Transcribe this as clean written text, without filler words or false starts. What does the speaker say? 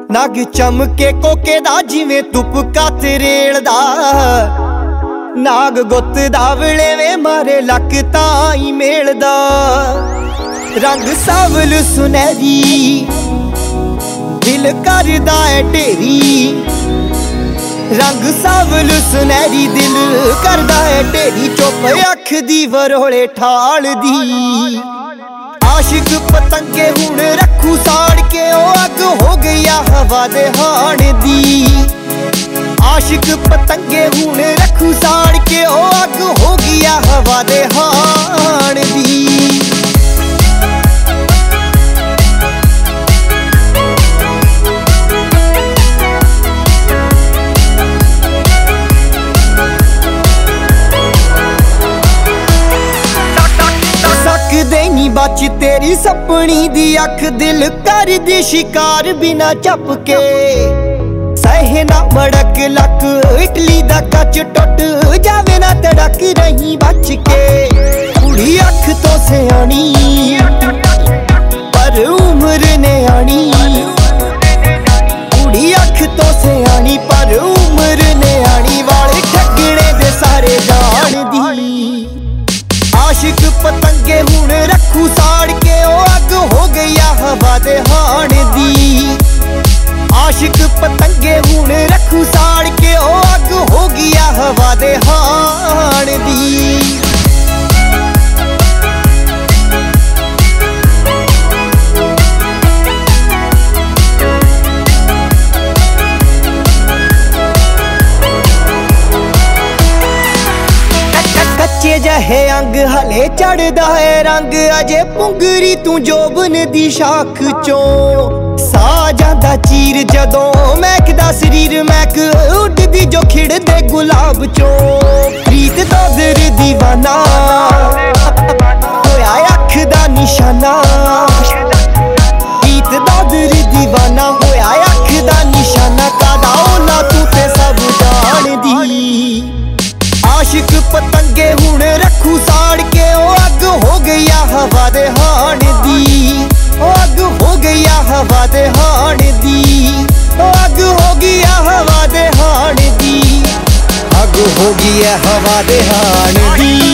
नग चमके कोके दा जिवें तुपका तेरेल दा नाग गुत्त दा वलेवे मारे लक ताई मेल दा रंग सावल सुनहरी दिल करदा है ढेरी रंग सावल सुनहरी दिल करदा है ढेरी चुप अख दी वरोले ठाल दी आशिक पतंगे हुण रखू साड़ के ओ अग हो गया हवा दे हाण दी आशिक पतंगे हुण रखू साड़ के ओ अग हो गया हवा दे हाण दी बच तेरी सपनी दी अख दिल कर दी शिकार बिना चप के सहे ना मड़क लक इटली दा कच टुट जावे ना तड़क रही बच के कुड़ी अख तो सियानी पर उम्र ने आनी कुड़ी अख तो सियानी पर उम्र ने आनी वाले ठगने दे सारे जान दी आशिक पतंगे हुण रखू साड़ के ओ अग हो गया हवा दे हाण दी आशिक पतंगे हुण रखू साड़ के ओ अग हो गया हवा दे हाण दी कच्चे जहे अंग हले चढ़दा है रंग अजे पुंगरी तू जोबन दी शाख चों सा जांदा चीर जदों महकदा शरीर महक उड़दी जो खिड़दे गुलाब चों प्रीत दा दिल दीवाना होया अख दा निशाना प्रीत दा दिल दीवाना होया अख दा निशाना कादा ओला तू ते सब जान दी आशिक पतंगे हुण रखू साड़ के ओ अग हो गया हवा दे हाण दी ओ अग हो गया हवा दे हाण दी ओ अग हो गया हवा दे हाण दी अग हो गया हवा दे हाण दी।